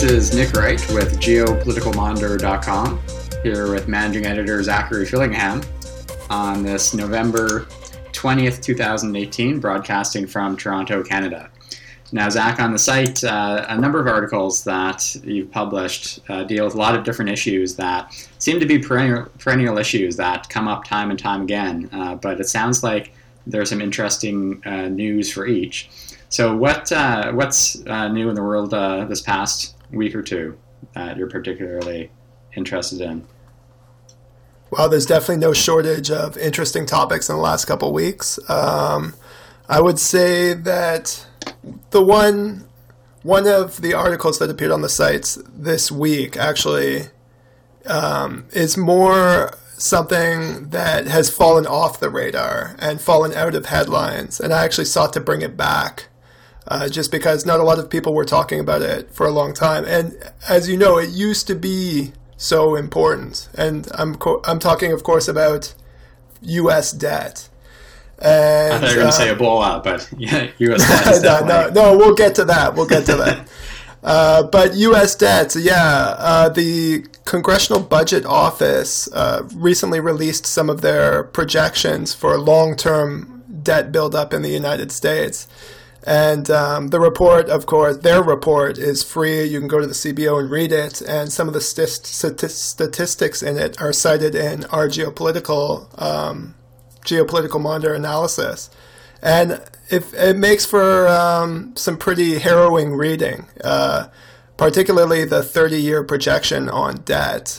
is Nick Wright with geopoliticalmonitor.com, here with managing editor Zachary Fillingham on this November 20th, 2018, broadcasting from Toronto, Canada. Now, Zach, on the site, a number of articles that you've published deal with a lot of different issues that seem to be perennial issues that come up time and time again, but it sounds like there's some interesting news for each. So what's new in the world this past week or two that you're particularly interested in? Well, there's definitely no shortage of interesting topics in the last couple of weeks. I would say that the one of the articles that appeared on the sites this week actually is more something that has fallen off the radar and fallen out of headlines, and I actually sought to bring it back just because not a lot of people were talking about it for a long time. And as you know, it used to be so important, and I'm talking, of course, about U.S. debt. And, I thought you were going to say Ebola, but yeah, U.S. debt. No, we'll get to that. But U.S. debt, the Congressional Budget Office recently released some of their projections for long-term debt buildup in the United States. And the report, of course, their report is free. You can go to the CBO and read it. And some of the statistics in it are cited in our geopolitical monitor analysis. And it makes for some pretty harrowing reading, particularly the 30-year projection on debt.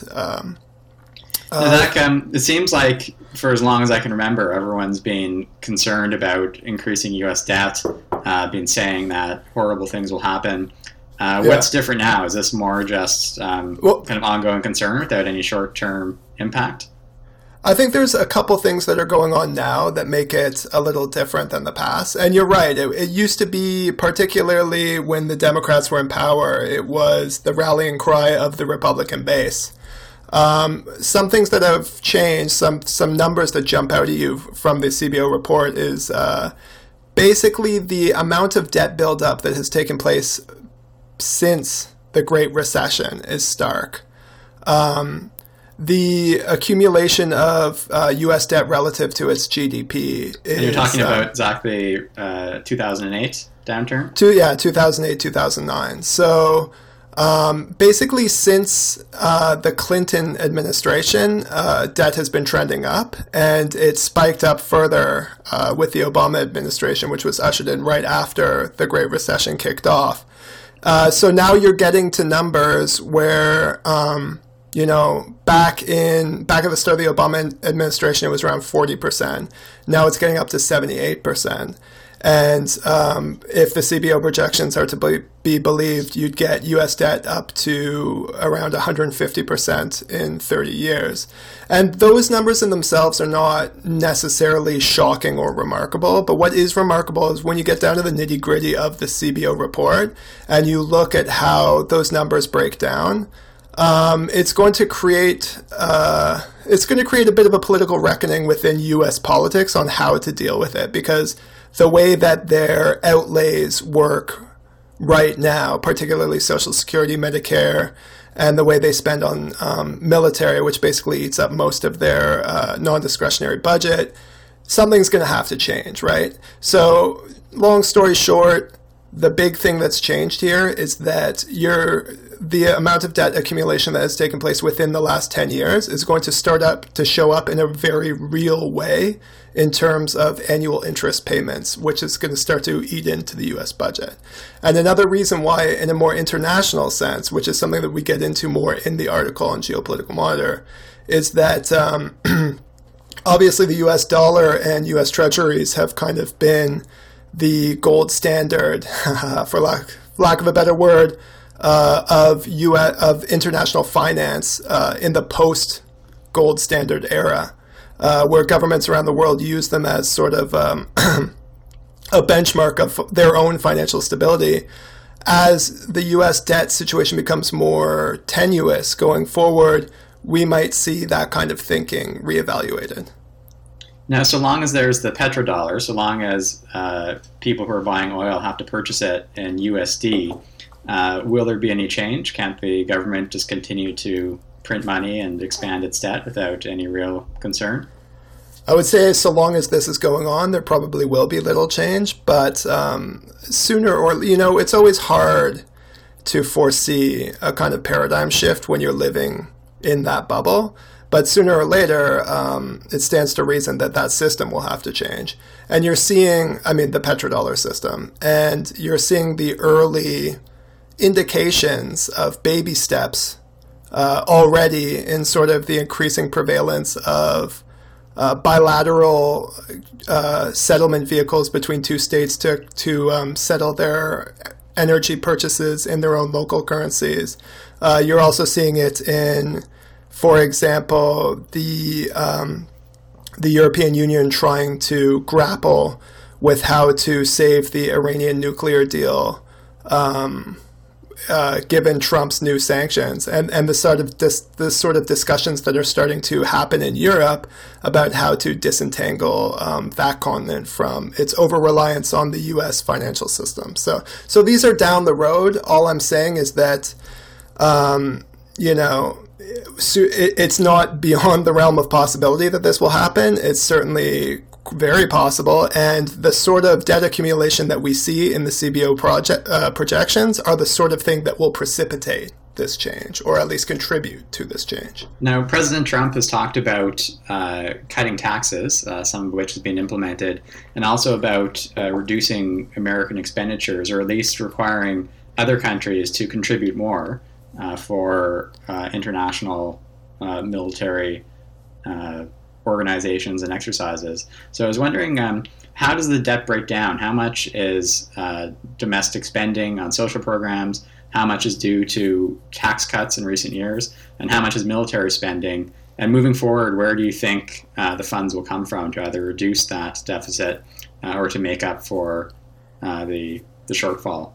It seems like for as long as I can remember, everyone's been concerned about increasing U.S. debt, been saying that horrible things will happen. What's different now? Is this more just kind of ongoing concern without any short-term impact? I think there's a couple things that are going on now that make it a little different than the past. And you're right. It used to be, particularly when the Democrats were in power, it was the rallying cry of the Republican base. Some things that have changed, some numbers that jump out at you from the CBO report is basically the amount of debt buildup that has taken place since the Great Recession is stark. The accumulation of U.S. debt relative to its GDP is... And you're talking about exactly 2008 downturn? 2008, 2009. So basically since the Clinton administration, debt has been trending up, and it spiked up further with the Obama administration, which was ushered in right after the Great Recession kicked off. So now you're getting to numbers where... back at the start of the Obama administration, it was around 40%. Now it's getting up to 78%. And if the CBO projections are to be believed, you'd get U.S. debt up to around 150% in 30 years. And those numbers in themselves are not necessarily shocking or remarkable. But what is remarkable is when you get down to the nitty-gritty of the CBO report and you look at how those numbers break down, it's going to create a bit of a political reckoning within U.S. politics on how to deal with it, because the way that their outlays work right now, particularly Social Security, Medicare, and the way they spend on military, which basically eats up most of their non-discretionary budget, something's going to have to change, right? So, long story short, the big thing that's changed here is that the amount of debt accumulation that has taken place within the last 10 years is going to start to show up in a very real way in terms of annual interest payments, which is going to start to eat into the U.S. budget. And another reason why, in a more international sense, which is something that we get into more in the article on Geopolitical Monitor, is that obviously the U.S. dollar and U.S. treasuries have kind of been the gold standard, for lack of a better word, of international finance in the post-gold standard era, where governments around the world use them as sort of a benchmark of their own financial stability. As the U.S. debt situation becomes more tenuous going forward, we might see that kind of thinking reevaluated. Now, so long as there's the petrodollar, so long as people who are buying oil have to purchase it in USD, Will there be any change? Can't the government just continue to print money and expand its debt without any real concern? I would say so long as this is going on, there probably will be little change. But sooner or, it's always hard to foresee a kind of paradigm shift when you're living in that bubble. But sooner or later, it stands to reason that that system will have to change. And you're seeing, the petrodollar system, and you're seeing the early indications of baby steps already in sort of the increasing prevalence of bilateral settlement vehicles between two states to settle their energy purchases in their own local currencies. You're also seeing it in, for example, the European Union trying to grapple with how to save the Iranian nuclear deal, given Trump's new sanctions, and the sort of discussions that are starting to happen in Europe about how to disentangle that continent from its over-reliance on the U.S. financial system. So these are down the road. All I'm saying is that, it's not beyond the realm of possibility that this will happen. It's certainly very possible, and the sort of debt accumulation that we see in the CBO projections are the sort of thing that will precipitate this change, or at least contribute to this change. Now, President Trump has talked about cutting taxes, some of which has been implemented, and also about reducing American expenditures, or at least requiring other countries to contribute more for international military organizations and exercises. So I was wondering, how does the debt break down? How much is domestic spending on social programs? How much is due to tax cuts in recent years? And how much is military spending? And moving forward, where do you think the funds will come from to either reduce that deficit or to make up for the shortfall?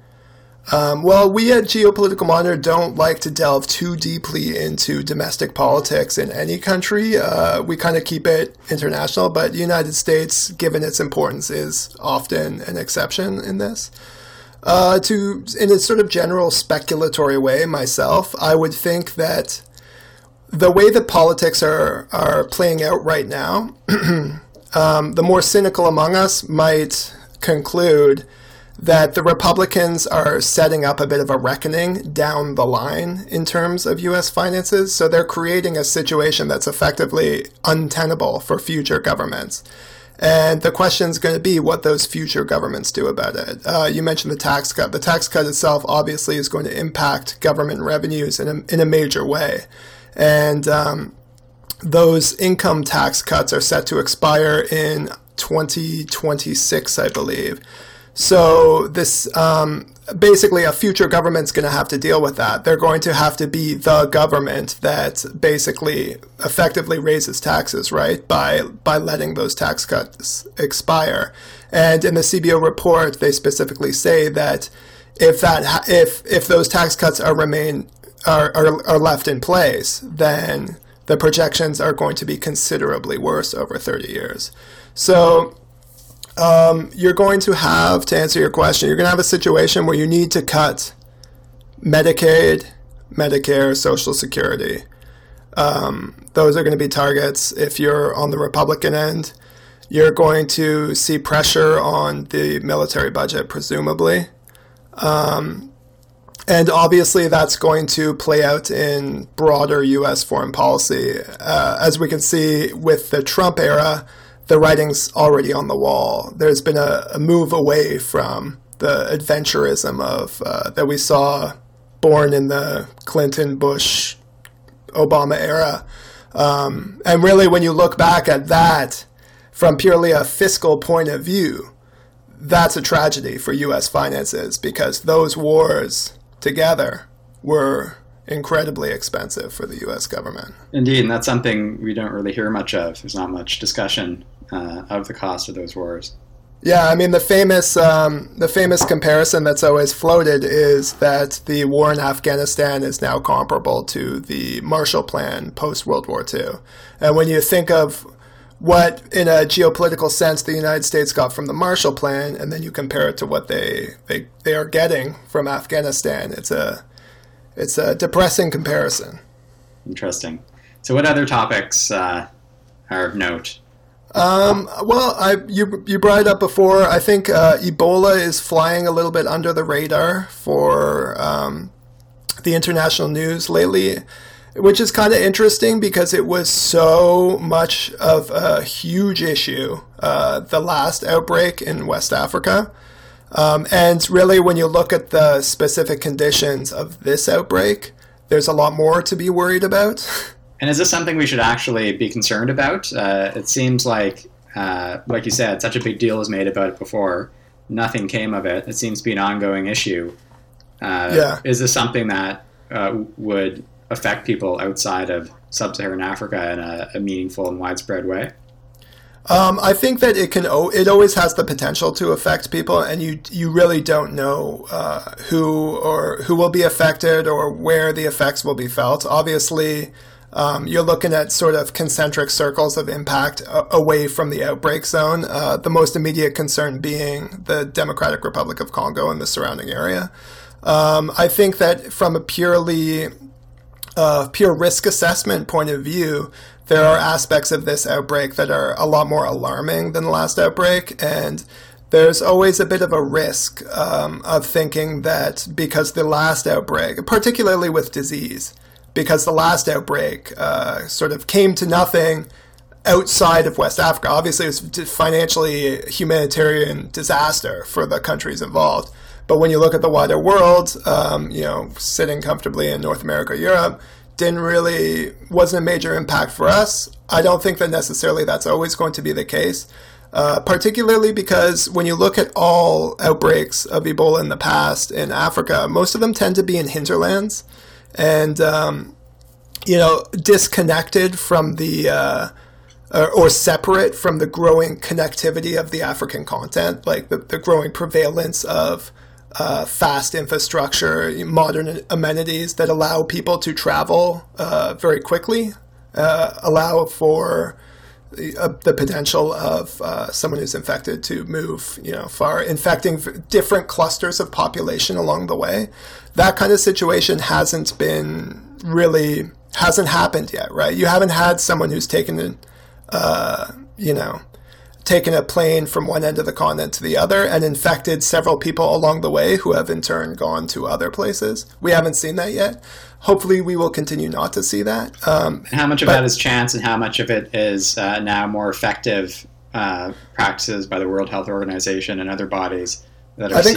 Well, we at Geopolitical Monitor don't like to delve too deeply into domestic politics in any country. We kind of keep it international, but the United States, given its importance, is often an exception in this. In a sort of general speculatory way, myself, I would think that the way that politics are playing out right now, the more cynical among us might conclude that the Republicans are setting up a bit of a reckoning down the line in terms of U.S. finances. So they're creating a situation that's effectively untenable for future governments. And the question is going to be what those future governments do about it. You mentioned the tax cut. The tax cut itself obviously is going to impact government revenues in a major way. And those income tax cuts are set to expire in 2026, I believe. So this basically a future government's going to have to deal with that. They're going to have to be the government that basically effectively raises taxes, right, by letting those tax cuts expire. And in the CBO report, they specifically say that if those tax cuts are left in place, then the projections are going to be considerably worse over 30 years. So you're going to have, to answer your question, you're going to have a situation where you need to cut Medicaid, Medicare, Social Security. Those are going to be targets. If you're on the Republican end, you're going to see pressure on the military budget, presumably. And obviously that's going to play out in broader U.S. foreign policy. As we can see with the Trump era, the writing's already on the wall. There's been a move away from the adventurism of that we saw born in the Clinton, Bush, Obama era. And really, when you look back at that from purely a fiscal point of view, that's a tragedy for U.S. finances because those wars together were incredibly expensive for the U.S. government. Indeed, and that's something we don't really hear much of. There's not much discussion of the cost of those wars. Yeah, I mean the famous comparison that's always floated is that the war in Afghanistan is now comparable to the Marshall Plan post World War II. And when you think of what, in a geopolitical sense, the United States got from the Marshall Plan, and then you compare it to what they are getting from Afghanistan. It's a depressing comparison. Interesting. So what other topics are of note? You brought it up before. I think Ebola is flying a little bit under the radar for the international news lately, which is kind of interesting because it was so much of a huge issue, the last outbreak in West Africa. And really, when you look at the specific conditions of this outbreak, there's a lot more to be worried about. And is this something we should actually be concerned about? It seems like you said, such a big deal was made about it before. Nothing came of it. It seems to be an ongoing issue. Is this something that would affect people outside of sub-Saharan Africa in a meaningful and widespread way? I think that it always has the potential to affect people, and you really don't know who will be affected or where the effects will be felt. Obviously, you're looking at sort of concentric circles of impact away from the outbreak zone, the most immediate concern being the Democratic Republic of Congo and the surrounding area. I think that from a pure risk assessment point of view, there are aspects of this outbreak that are a lot more alarming than the last outbreak, and there's always a bit of a risk of thinking that because the last outbreak, particularly with disease, because the last outbreak sort of came to nothing outside of West Africa. Obviously, it was financially a humanitarian disaster for the countries involved. But when you look at the wider world, sitting comfortably in North America, Europe, wasn't a major impact for us. I don't think that necessarily that's always going to be the case, particularly because when you look at all outbreaks of Ebola in the past in Africa, most of them tend to be in hinterlands and, disconnected from the or separate from the growing connectivity of the African continent, like the growing prevalence of fast infrastructure, modern amenities that allow people to travel very quickly, allow for the potential of someone who's infected to move, far, infecting different clusters of population along the way. That kind of situation hasn't happened yet, right? You haven't had someone who's taken a plane from one end of the continent to the other and infected several people along the way who have in turn gone to other places. We haven't seen that yet. Hopefully we will continue not to see that. How much of that is chance and how much of it is now more effective practices by the World Health Organization and other bodies that are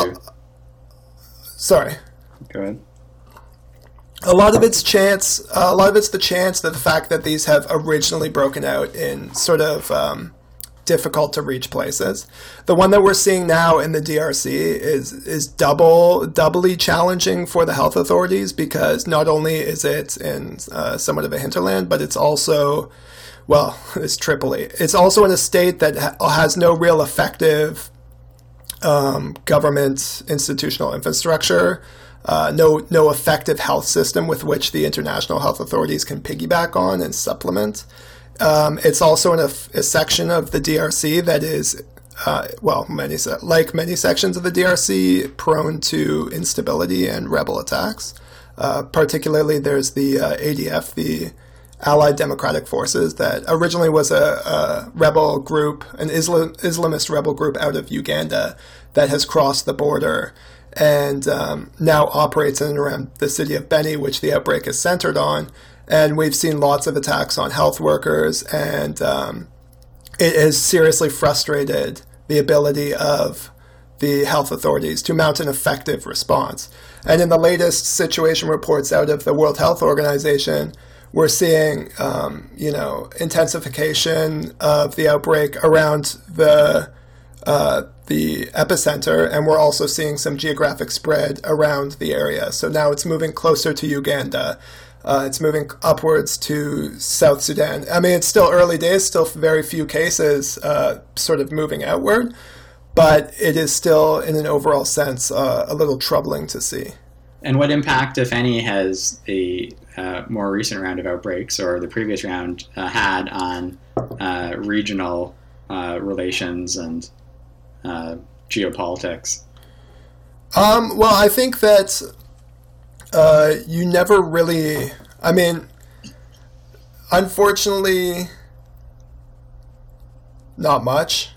Sorry. Go ahead. A lot of it's chance. A lot of it's the chance that the fact that these have originally broken out in sort of difficult to reach places. The one that we're seeing now in the DRC is doubly challenging for the health authorities because not only is it in somewhat of a hinterland, but it's also, it's Tripoli. It's also in a state that has no real effective government institutional infrastructure, no effective health system with which the international health authorities can piggyback on and supplement. It's also in a section of the DRC that is, like many sections of the DRC, prone to instability and rebel attacks. Particularly, there's the ADF, the Allied Democratic Forces, that originally was a rebel group, an Islamist rebel group out of Uganda that has crossed the border and now operates in and around the city of Beni, which the outbreak is centered on. And we've seen lots of attacks on health workers, and it has seriously frustrated the ability of the health authorities to mount an effective response. And in the latest situation reports out of the World Health Organization, we're seeing, intensification of the outbreak around the epicenter, and we're also seeing some geographic spread around the area. So now it's moving closer to Uganda. It's moving upwards to South Sudan. I mean, it's still early days, still very few cases sort of moving outward, but it is still, in an overall sense, a little troubling to see. And what impact, if any, has the more recent round of outbreaks or the previous round had on regional relations and geopolitics? Well, I think that you never really. I mean, unfortunately, not much.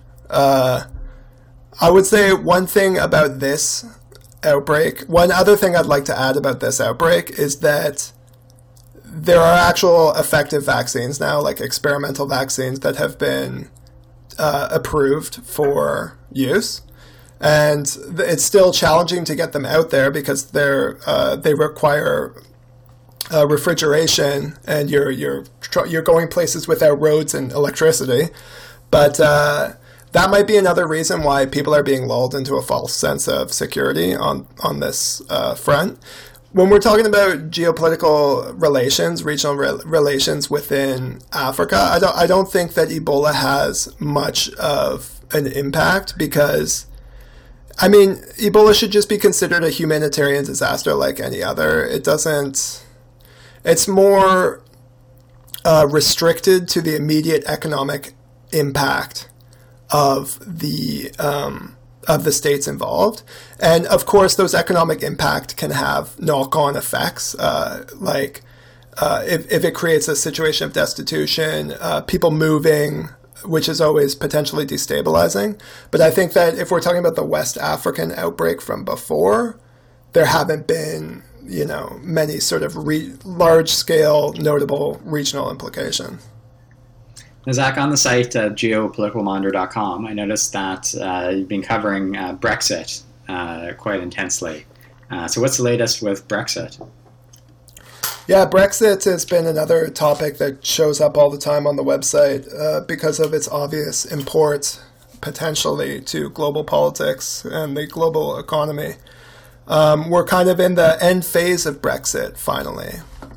I would say one thing about this outbreak, one other thing I'd like to add about this outbreak is that there are actual effective vaccines now, like experimental vaccines that have been approved for use. And it's still challenging to get them out there because they require refrigeration, and you're going places without roads and electricity. But that might be another reason why people are being lulled into a false sense of security on this front. When we're talking about geopolitical relations, regional relations within Africa, I don't think that Ebola has much of an impact because, I mean, Ebola should just be considered a humanitarian disaster like any other. It doesn't. It's more restricted to the immediate economic impact of the states involved, and of course, those economic impact can have knock-on effects, like if it creates a situation of destitution, people moving, which is always potentially destabilizing. But I think that if we're talking about the West African outbreak from before, there haven't been, many sort of large-scale, notable regional implications. Now, Zach, on the site geopoliticalmonitor.com, I noticed that you've been covering Brexit quite intensely. So what's the latest with Brexit? Yeah, Brexit has been another topic that shows up all the time on the website because of its obvious import, potentially, to global politics and the global economy. We're kind of in the end phase of Brexit, finally.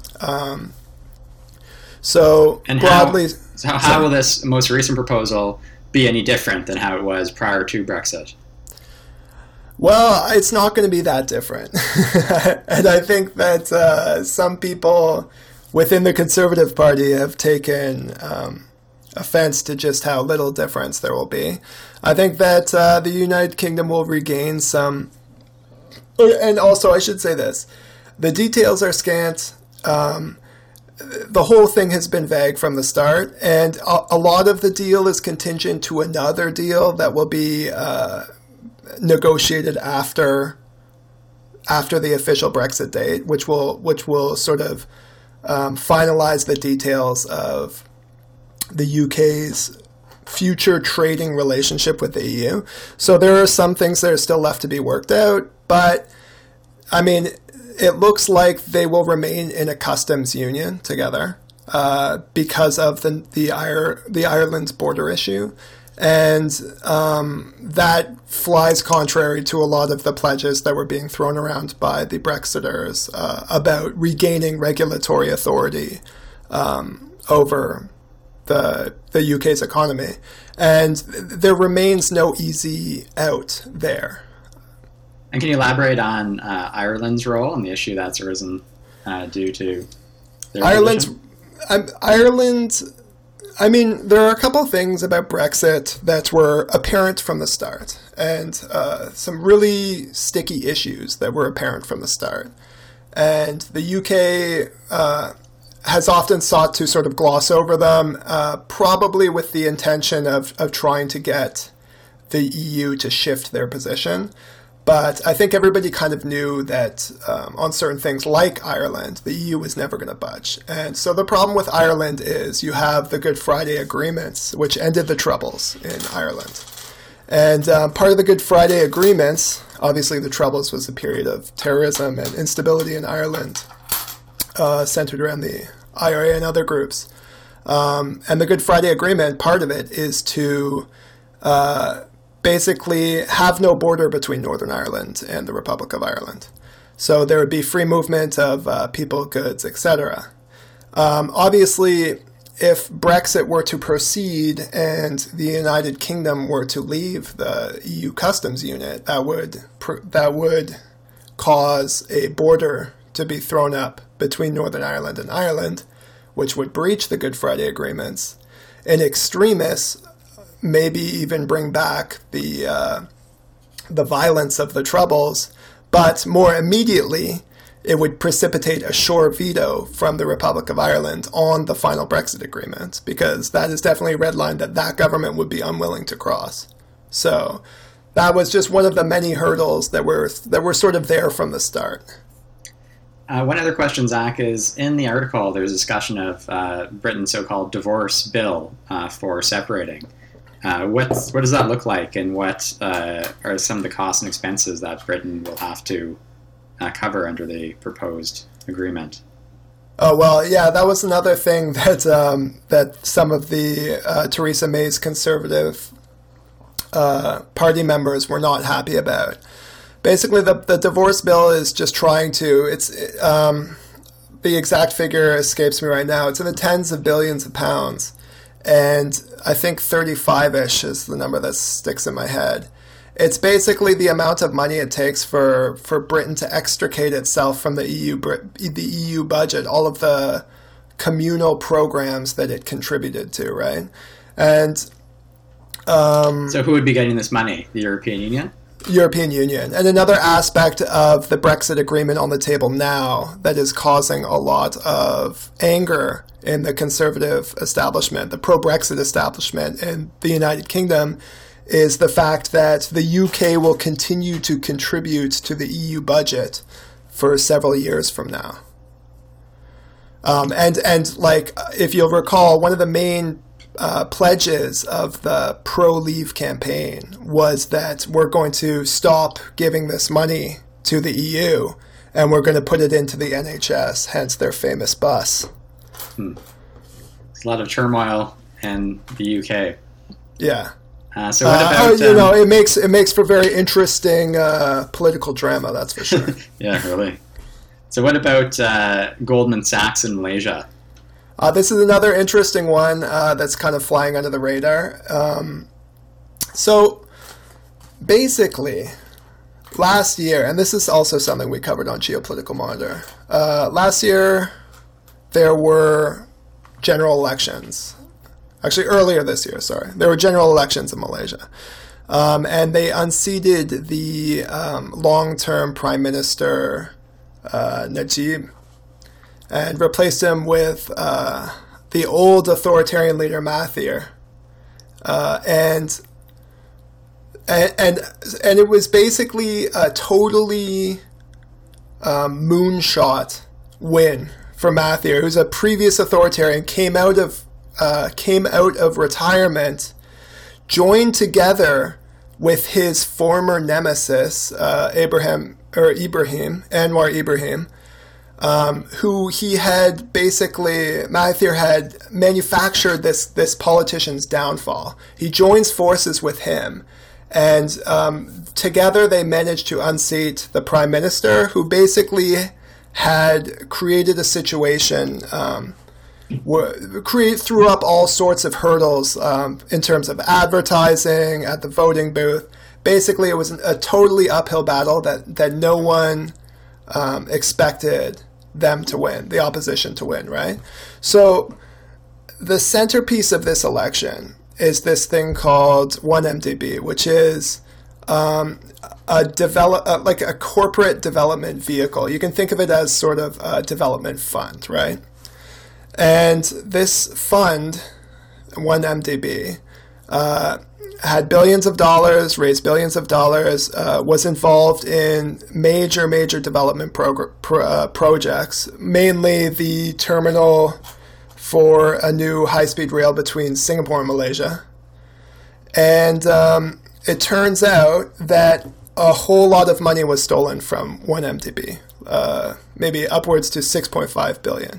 So how will this most recent proposal be any different than how it was prior to Brexit? Well, it's not going to be that different. And I think that some people within the Conservative Party have taken offense to just how little difference there will be. I think that the United Kingdom will regain some... And also, I should say this. The details are scant. The whole thing has been vague from the start, and a lot of the deal is contingent to another deal that will be negotiated after the official Brexit date, which will sort of finalize the details of the UK's future trading relationship with the EU. So there are some things that are still left to be worked out, but I mean, it looks like they will remain in a customs union together because of the Ireland's border issue. And that flies contrary to a lot of the pledges that were being thrown around by the Brexiters about regaining regulatory authority over the UK's economy. And there remains no easy out there. And can you elaborate on Ireland's role and the issue that's arisen due to their Ireland, I mean, there are a couple things about Brexit that were apparent from the start, and some really sticky issues that were apparent from the start. And the UK has often sought to sort of gloss over them, probably with the intention of trying to get the EU to shift their position. But I think everybody kind of knew that on certain things like Ireland, the EU was never going to budge. And so the problem with Ireland is you have the Good Friday Agreements, which ended the Troubles in Ireland. And part of the Good Friday Agreements, obviously the Troubles was a period of terrorism and instability in Ireland, centered around the IRA and other groups. And the Good Friday Agreement, part of it is to basically have no border between Northern Ireland and the Republic of Ireland. So there would be free movement of people, goods, etc. Obviously, if Brexit were to proceed and the United Kingdom were to leave the EU customs unit, that would cause a border to be thrown up between Northern Ireland and Ireland, which would breach the Good Friday Agreements. in extremis, maybe even bring back the violence of the Troubles, but more immediately, it would precipitate a sure veto from the Republic of Ireland on the final Brexit agreement, because that is definitely a red line that government would be unwilling to cross. So that was just one of the many hurdles that were sort of there from the start. One other question, Zach, is in the article there's a discussion of Britain's so-called divorce bill for separating. What does that look like, and what are some of the costs and expenses that Britain will have to cover under the proposed agreement? Oh, well, yeah, that was another thing that that some of the Theresa May's Conservative party members were not happy about. Basically, the divorce bill is just trying to, the exact figure escapes me right now. It's in the tens of billions of pounds. And I think 35-ish is the number that sticks in my head. It's basically the amount of money it takes for Britain to extricate itself from the EU budget, all of the communal programs that it contributed to, right? And so who would be getting this money? The European Union? European Union. And another aspect of the Brexit agreement on the table now that is causing a lot of anger in the Conservative establishment, the pro-Brexit establishment in the United Kingdom, is the fact that the UK will continue to contribute to the EU budget for several years from now. And like, if you'll recall, one of the main pledges of the pro-Leave campaign was that we're going to stop giving this money to the EU and we're going to put it into the NHS, hence their famous bus. There's a lot of turmoil in the UK. Yeah. So what about... it makes for very interesting political drama, that's for sure. Yeah, really. So what about Goldman Sachs in Malaysia? This is another interesting one that's kind of flying under the radar. So basically, last year, and this is also something we covered on Geopolitical Monitor, last year there were general elections. Actually, earlier this year, sorry. There were general elections in Malaysia. And they unseated the long-term Prime Minister Najib and replaced him with the old authoritarian leader Mahathir. And it was basically a totally moonshot win for Mahathir, who's a previous authoritarian, came out of retirement, joined together with his former nemesis, Anwar Ibrahim, who he had Mahathir had manufactured this politician's downfall. He joins forces with him, and together they managed to unseat the prime minister, who basically had created a situation, threw up all sorts of hurdles in terms of advertising at the voting booth. Basically, it was a totally uphill battle that no one expected them to win, the opposition to win, right? So the centerpiece of this election is this thing called 1MDB, which is like a corporate development vehicle. You can think of it as sort of a development fund, right? And this fund, 1MDB, had billions of dollars, raised billions of dollars, was involved in major development projects, mainly the terminal for a new high-speed rail between Singapore and Malaysia. And it turns out that a whole lot of money was stolen from 1MDB, maybe upwards to 6.5 billion.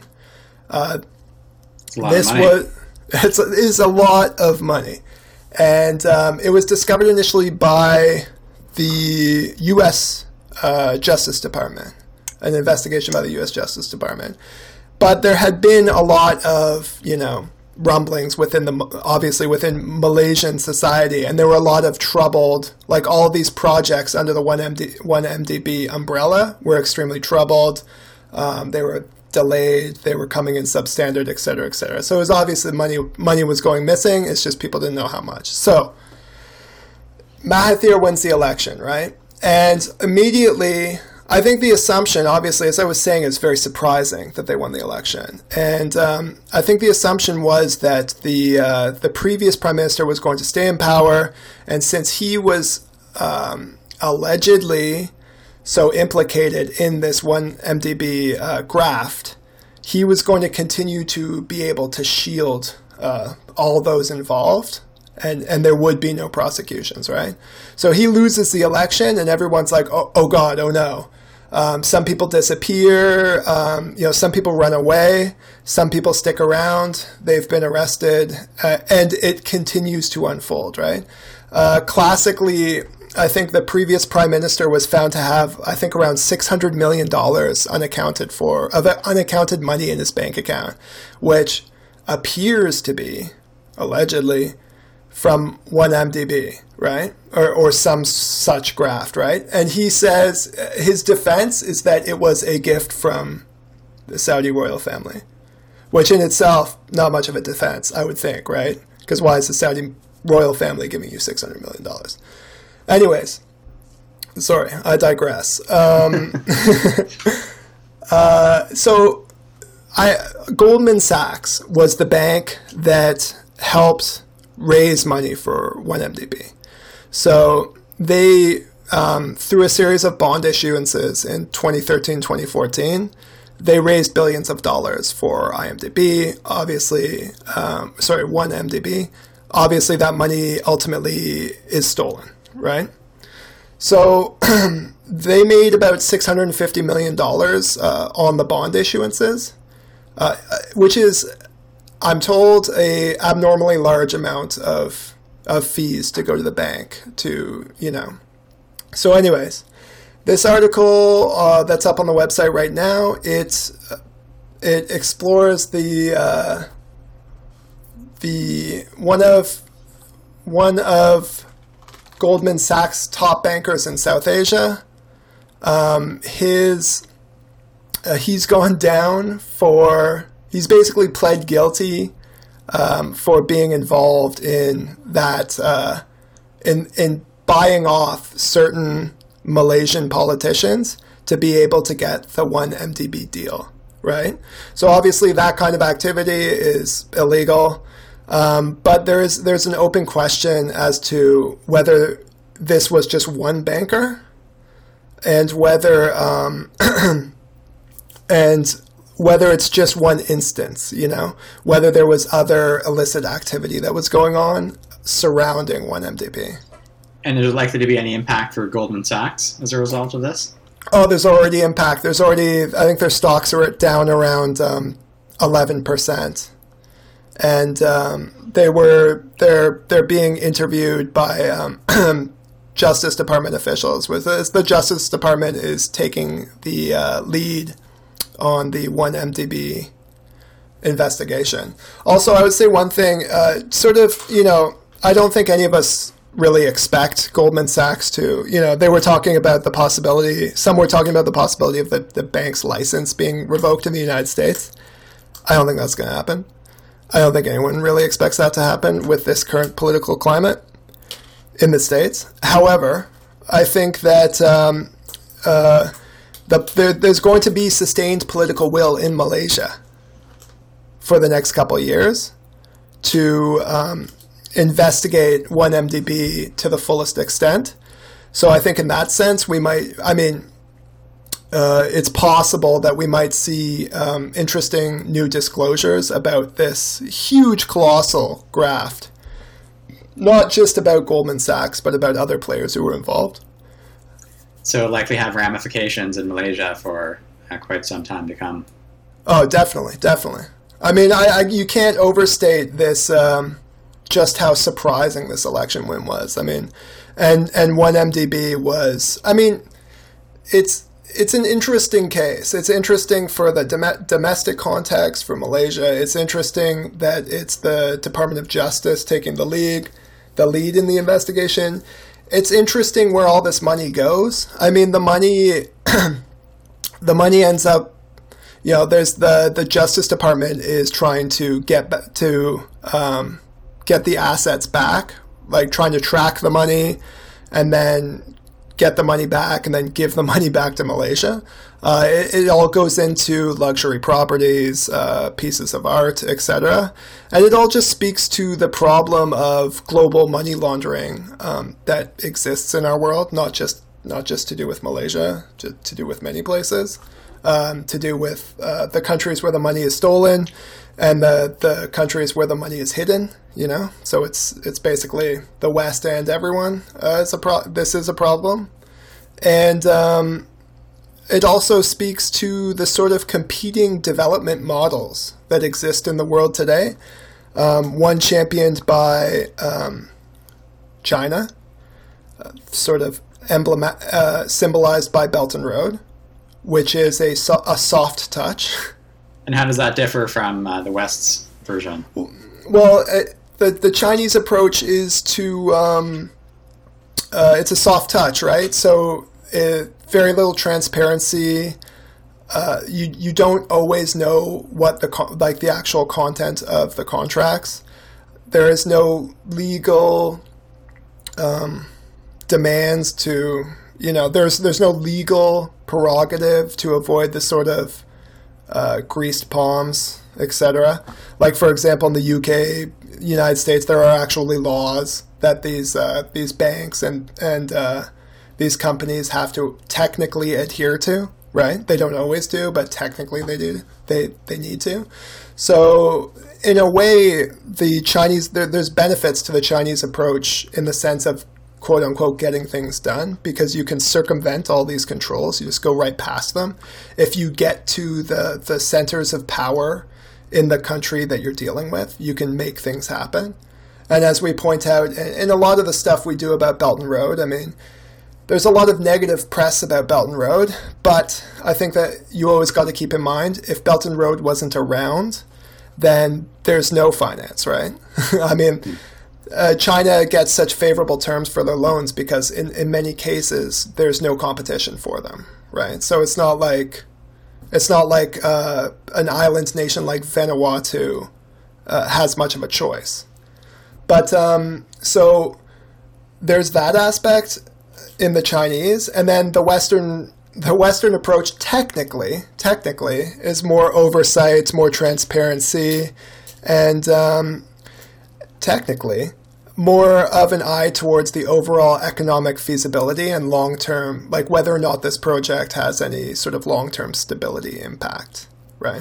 It is a lot of money. And it was discovered initially by the U.S. Justice Department, an investigation by the U.S. Justice Department. But there had been a lot of, rumblings within Malaysian society, and there were a lot of troubled, like all of these projects under the 1MDB umbrella were extremely troubled. They were delayed, they were coming in substandard, et cetera, et cetera. So it was obvious that money was going missing. It's just people didn't know how much. So Mahathir wins the election, right? And immediately, I think the assumption, obviously, as I was saying, is very surprising that they won the election. And I think the assumption was that the previous prime minister was going to stay in power, and since he was allegedly so implicated in this 1MDB graft, he was going to continue to be able to shield all those involved, and there would be no prosecutions, right? So he loses the election, and everyone's like, oh God, oh no. Some people disappear, some people run away, some people stick around, they've been arrested, and it continues to unfold, right? Classically, I think the previous prime minister was found to have, I think, around $600 million unaccounted money in his bank account, which appears to be, allegedly, from 1MDB, right? Or some such graft, right? And he says his defense is that it was a gift from the Saudi royal family, which in itself, not much of a defense, I would think, right? Because why is the Saudi royal family giving you $600 million? Anyways, sorry, I digress. Goldman Sachs was the bank that helped raise money for 1MDB. So they, through a series of bond issuances in 2013, 2014, they raised billions of dollars for 1MDB. Obviously, that money ultimately is stolen, right? So they made about $650 million on the bond issuances, which is, I'm told, a abnormally large amount of fees to go to the bank to, So anyways, this article that's up on the website right now, it explores the one of Goldman Sachs' top bankers in South Asia. He's gone down for... He's basically pled guilty for being involved in that, in buying off certain Malaysian politicians to be able to get the 1MDB deal, right? So obviously that kind of activity is illegal, but there's an open question as to whether this was just one banker and whether whether it's just one instance, whether there was other illicit activity that was going on surrounding 1MDB. And is there likely to be any impact for Goldman Sachs as a result of this? Oh, there's already impact. I think their stocks are down around 11%. And they're being interviewed by Justice Department officials. The Justice Department is taking the lead on the 1MDB investigation. Also, I would say one thing, I don't think any of us really expect Goldman Sachs to, they were talking about the possibility, some were talking about the possibility of the bank's license being revoked in the United States. I don't think that's going to happen. I don't think anyone really expects that to happen with this current political climate in the States. However, I think that there's going to be sustained political will in Malaysia for the next couple of years to investigate 1MDB to the fullest extent. So I think in that sense, it's possible that we might see interesting new disclosures about this huge, colossal graft, not just about Goldman Sachs, but about other players who were involved. So likely have ramifications in Malaysia for quite some time to come. Oh, definitely. You can't overstate this, just how surprising this election win was. And 1MDB was, it's an interesting case. It's interesting for the domestic context for Malaysia. It's interesting that it's the Department of Justice taking the lead in the investigation. It's interesting where all this money goes. The money ends up, there's the Justice Department is trying to get the assets back, like trying to track the money and then get the money back and then give the money back to Malaysia. It all goes into luxury properties, pieces of art, etc. And it all just speaks to the problem of global money laundering that exists in our world, not just to do with Malaysia, to do with many places, to do with the countries where the money is stolen and the countries where the money is hidden. So it's basically the West and everyone. This is a problem, and it also speaks to the sort of competing development models that exist in the world today. One championed by China, sort of symbolized by Belt and Road, which is a soft touch. And how does that differ from the West's version? Well, the Chinese approach is to it's a soft touch, right? So very little transparency. You don't always know what the actual content of the contracts. There is no legal demands to, there's no legal prerogative to avoid the sort of greased palms, etc. Like, for example, in the UK, United States, there are actually laws that these banks and these companies have to technically adhere to, right? They don't always do, but technically they do. They need to. So in a way, the Chinese, there's benefits to the Chinese approach in the sense of quote unquote getting things done, because you can circumvent all these controls. You just go right past them. If you get to the centers of power in the country that you're dealing with, you can make things happen. And as we point out in a lot of the stuff we do about Belt and Road, I mean, there's a lot of negative press about Belt and Road, but I think that you always got to keep in mind, if Belt and Road wasn't around, then there's no finance, right? I mean, China gets such favorable terms for their loans because in many cases there's no competition for them, right? So it's not like an island nation like Vanuatu has much of a choice. But so there's that aspect in the Chinese, and then the Western approach technically is more oversight, more transparency, and technically more of an eye towards the overall economic feasibility and long-term, like whether or not this project has any sort of long-term stability impact, right?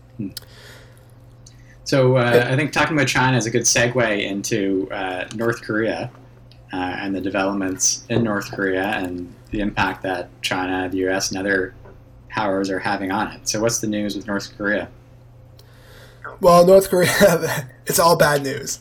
So I think talking about China is a good segue into North Korea and the developments in North Korea and the impact that China, the US, and other powers are having on it. So what's the news with North Korea? Well, North Korea, it's all bad news.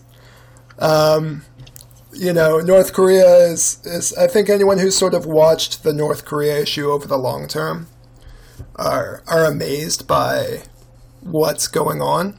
North Korea is, I think anyone who's sort of watched the North Korea issue over the long term are amazed by what's going on.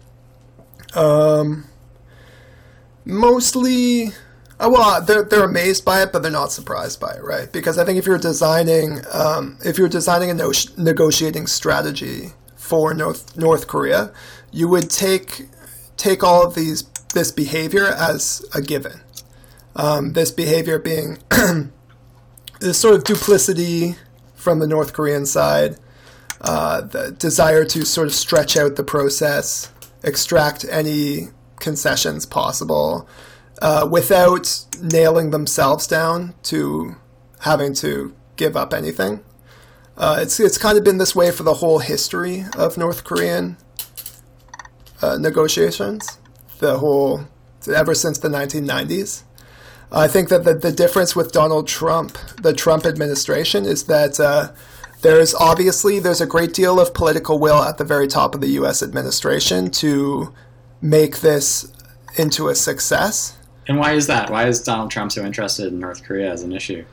Mostly, they're amazed by it, but they're not surprised by it, right? Because I think if you're designing a negotiating strategy for North Korea, you would take all of this behavior as a given. This behavior being this sort of duplicity from the North Korean side, the desire to sort of stretch out the process, extract any concessions possible, without nailing themselves down to having to give up anything. It's kind of been this way for the whole history of North Korean negotiations, ever since the 1990s. I think that the difference with Donald Trump, the Trump administration, is that there's a great deal of political will at the very top of the U.S. administration to make this into a success. And why is that? Why is Donald Trump so interested in North Korea as an issue?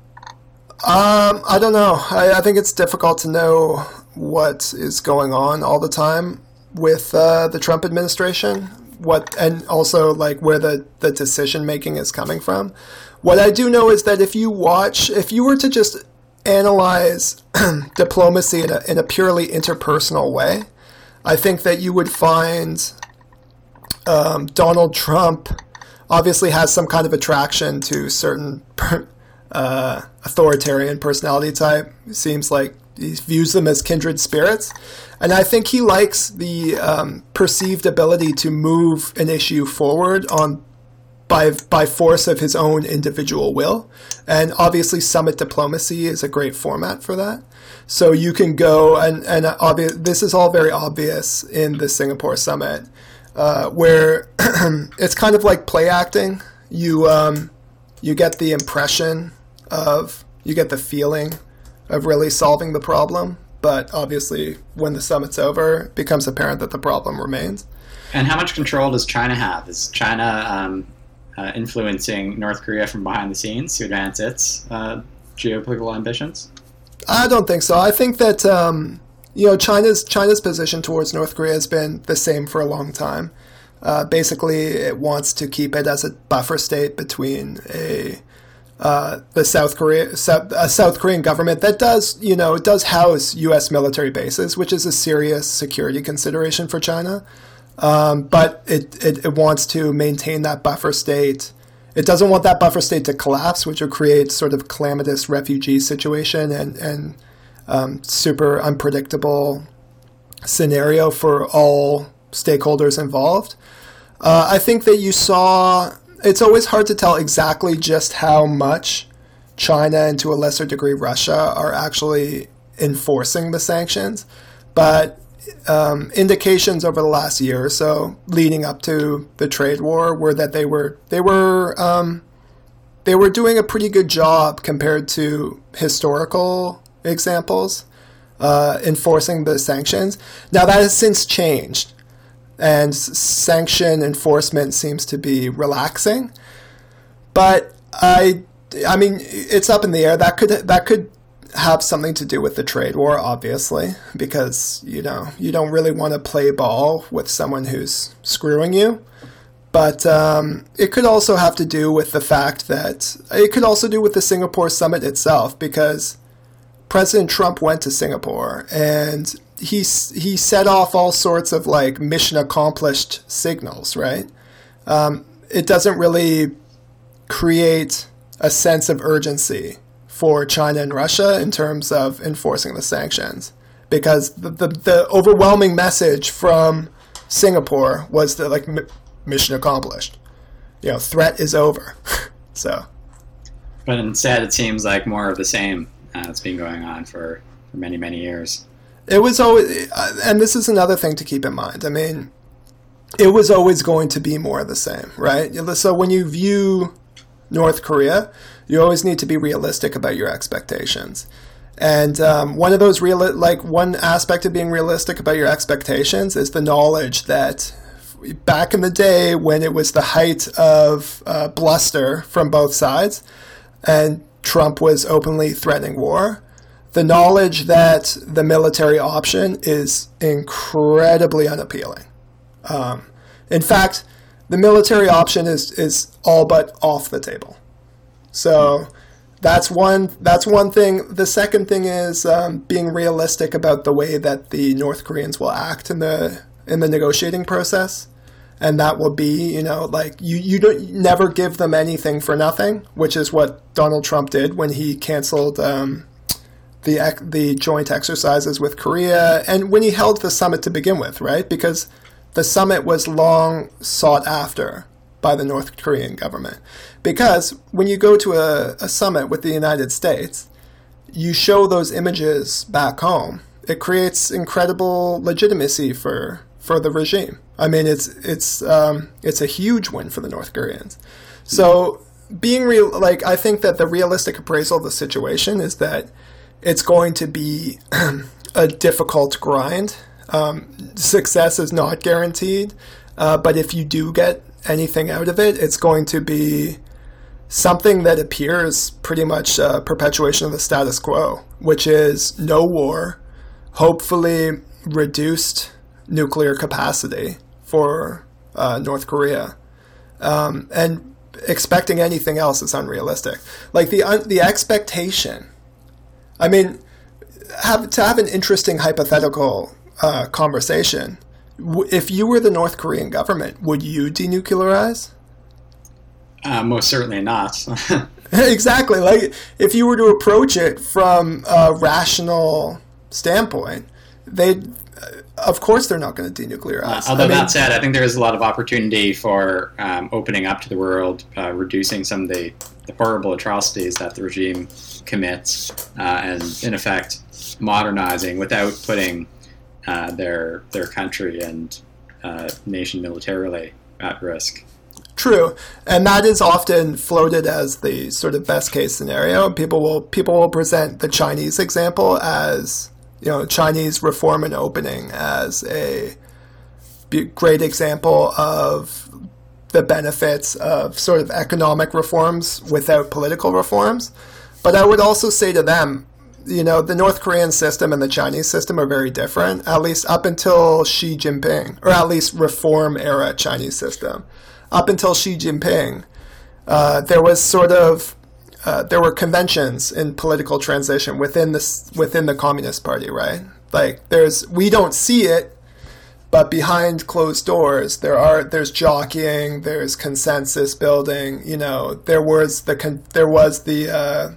I don't know. I think it's difficult to know what is going on all the time with the Trump administration. And also like where the decision making is coming from. What I do know is that if you were to just analyze diplomacy in a purely interpersonal way, I think that you would find Donald Trump obviously has some kind of attraction to certain authoritarian personality type. It seems like he views them as kindred spirits. And I think he likes the perceived ability to move an issue forward by force of his own individual will. And obviously summit diplomacy is a great format for that. So you can go, and this is all very obvious in the Singapore summit, where it's kind of like play acting. You get the impression you get the feeling of really solving the problem, but obviously when the summit's over, it becomes apparent that the problem remains. And how much control does China have? Is China influencing North Korea from behind the scenes to advance its geopolitical ambitions? I don't think so. I think that China's position towards North Korea has been the same for a long time. Basically, it wants to keep it as a buffer state between the South Korean government that does house U.S. military bases, which is a serious security consideration for China. But it wants to maintain that buffer state. It doesn't want that buffer state to collapse, which would create sort of calamitous refugee situation and super unpredictable scenario for all stakeholders involved. I think that it's always hard to tell exactly just how much China and to a lesser degree Russia are actually enforcing the sanctions, but indications over the last year or so leading up to the trade war were that they were doing a pretty good job compared to historical examples enforcing the sanctions. Now that has since changed, and sanction enforcement seems to be relaxing. But I mean, it's up in the air. That could have something to do with the trade war, obviously, because you don't really want to play ball with someone who's screwing you. But it could also have to do with the fact that it could also do with the Singapore summit itself, because President Trump went to Singapore and he set off all sorts of like mission accomplished signals, right? It doesn't really create a sense of urgency for China and Russia in terms of enforcing the sanctions, because the overwhelming message from Singapore was that like mission accomplished, threat is over. So, but instead it seems like more of the same that's been going on for many years. It was always, and this is another thing to keep in mind. I mean, it was always going to be more of the same, right? So when you view North Korea, you always need to be realistic about your expectations. And one of those one aspect of being realistic about your expectations is the knowledge that back in the day when it was the height of bluster from both sides and Trump was openly threatening war, the knowledge that the military option is incredibly unappealing. In fact, the military option is all but off the table. So that's one thing. The second thing is being realistic about the way that the North Koreans will act in the negotiating process, and that will be you don't never give them anything for nothing, which is what Donald Trump did when he canceled the joint exercises with Korea, and when he held the summit to begin with, right? Because the summit was long sought after by the North Korean government. Because when you go to a summit with the United States, you show those images back home. It creates incredible legitimacy for the regime. I mean, it's a huge win for the North Koreans. So being real, I think that the realistic appraisal of the situation is that it's going to be a difficult grind. Success is not guaranteed, but if you do get anything out of it, it's going to be something that appears pretty much a perpetuation of the status quo, which is no war, hopefully reduced nuclear capacity for North Korea, and expecting anything else is unrealistic. Like the expectation. I mean, have an interesting hypothetical conversation. If you were the North Korean government, would you denuclearize? Most certainly not. Exactly. Like, if you were to approach it from a rational standpoint, of course they're not going to denuclearize. Although that said, I think there is a lot of opportunity for opening up to the world, reducing some of the horrible atrocities that the regime commits, and in effect modernizing without putting their country and nation militarily at risk. True, and that is often floated as the sort of best case scenario. People will present the Chinese example as, Chinese reform and opening as a great example of the benefits of sort of economic reforms without political reforms. But I would also say to them, the North Korean system and the Chinese system are very different, at least up until Xi Jinping, or at least reform era Chinese system. Up until Xi Jinping, there were conventions in political transition within the Communist Party, right? Like, we don't see it, but behind closed doors, there's jockeying, there's consensus building. There was the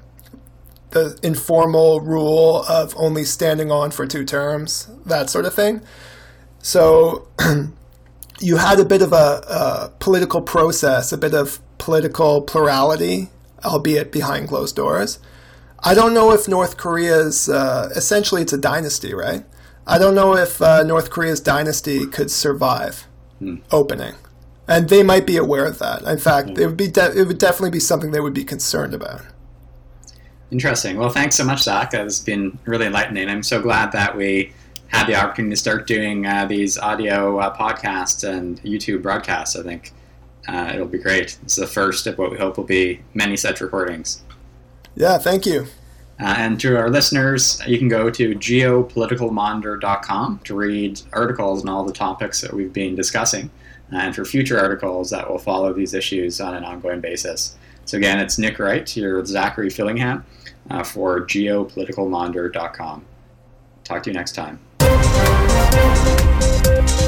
informal rule of only standing on for 2 terms, that sort of thing. So you had a bit of a political process, a bit of political plurality, albeit behind closed doors. I don't know if North Korea's, essentially it's a dynasty, right? I don't know if North Korea's dynasty could survive opening. And they might be aware of that. In fact, it would definitely be something they would be concerned about. Interesting. Well, thanks so much, Zach. It's been really enlightening. I'm so glad that we had the opportunity to start doing these audio podcasts and YouTube broadcasts. I think it'll be great. It's the first of what we hope will be many such recordings. Yeah, thank you. And to our listeners, you can go to geopoliticalmonitor.com to read articles on all the topics that we've been discussing, and for future articles that will follow these issues on an ongoing basis. So again, it's Nick Wright here with Zachary Fillingham for geopoliticalmonitor.com. Talk to you next time.